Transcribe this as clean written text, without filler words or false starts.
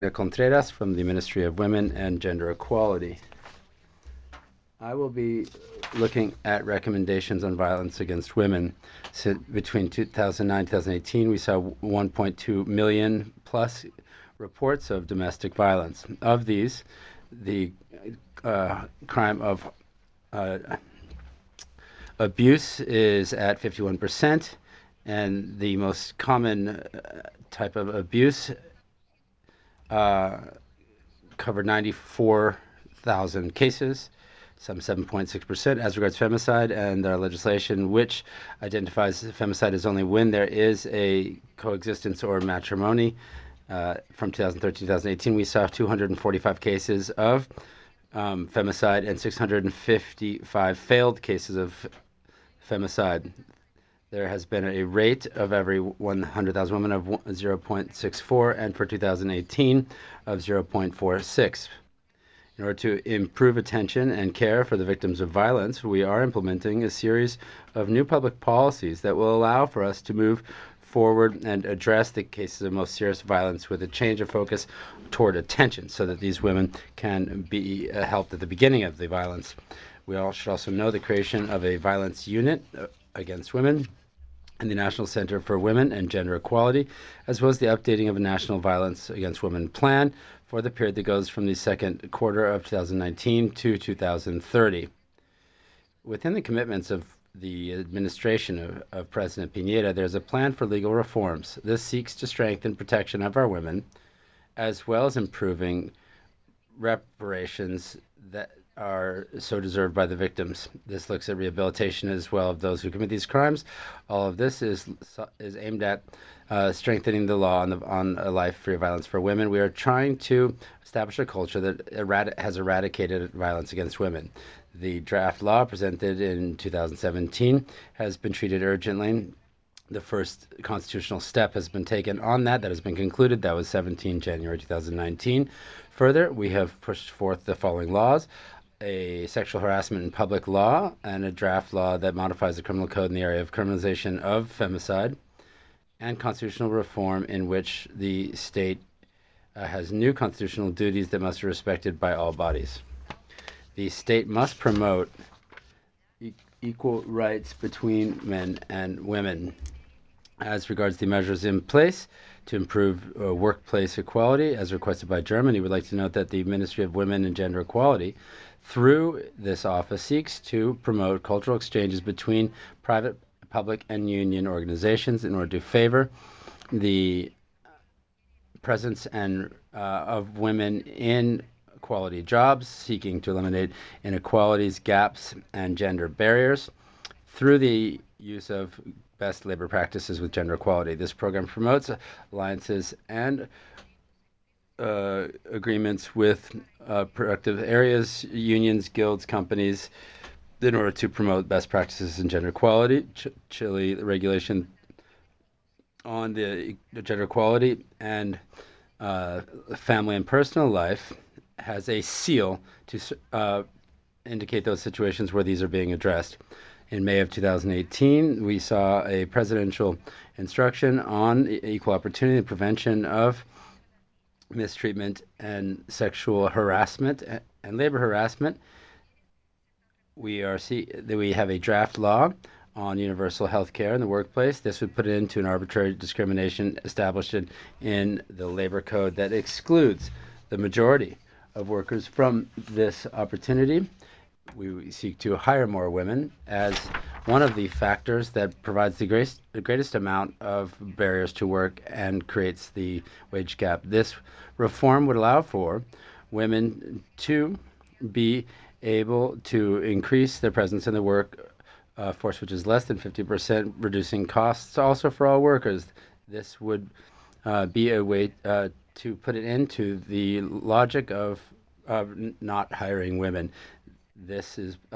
Contreras from the Ministry of Women and Gender Equality. I will be looking at recommendations on violence against women. So between 2009 and 2018, we saw 1.2 million plus reports of domestic violence. Of these, the crime of abuse is at 51%, and the most common type of abuse covered 94,000 cases, some 7.6%. As regards femicide and our legislation, which identifies femicide as only when there is a coexistence or matrimony. From 2013 to 2018, we saw 245 cases of femicide and 655 failed cases of femicide. There has been a rate of every 100,000 women of 0.64, and for 2018 of 0.46. In order to improve attention and care for the victims of violence, we are implementing a series of new public policies that will allow for us to move forward and address the cases of most serious violence with a change of focus toward attention so that these women can be helped at the beginning of the violence. We all should also know the creation of a violence unit against women and the National Center for Women and Gender Equality, as well as the updating of a National Violence Against Women plan for the period that goes from the second quarter of 2019 to 2030. Within the commitments of the administration of President Piñera, there's a plan for legal reforms. This seeks to strengthen protection of our women, as well as improving reparations that are so deserved by the victims. This looks at rehabilitation as well of those who commit these crimes. All of this is aimed at strengthening the law on a life free of violence for women. We are trying to establish a culture that has eradicated violence against women. The draft law presented in 2017 has been treated urgently. The first constitutional step has been taken on that has been concluded. That was 17 January 2019. Further, we have pushed forth the following laws: a sexual harassment in public law and a draft law that modifies the criminal code in the area of criminalization of femicide, and constitutional reform in which the state has new constitutional duties that must be respected by all bodies. The state must promote equal rights between men and women. As regards the measures in place to improve workplace equality, as requested by Germany, we'd like to note that the Ministry of Women and Gender Equality, through this office, seeks to promote cultural exchanges between private, public, and union organizations in order to favor the presence of women in quality jobs, seeking to eliminate inequalities, gaps, and gender barriers through the use of best labor practices with gender equality. This program promotes alliances and agreements with productive areas, unions, guilds, companies, in order to promote best practices in gender equality. Chile regulation on the gender equality and family and personal life has a seal to indicate those situations where these are being addressed. In May of 2018, we saw a presidential instruction on equal opportunity and prevention of mistreatment and sexual harassment and labor harassment. We have a draft law on universal health care in the workplace. This would put an end to an arbitrary discrimination established in the labor code that excludes the majority of workers from this opportunity. We seek to hire more women as one of the factors that provides the greatest amount of barriers to work and creates the wage gap. This reform would allow for women to be able to increase their presence in the workforce, which is less than 50%, reducing costs also for all workers. This would be a way to put it into the logic of not hiring women. This is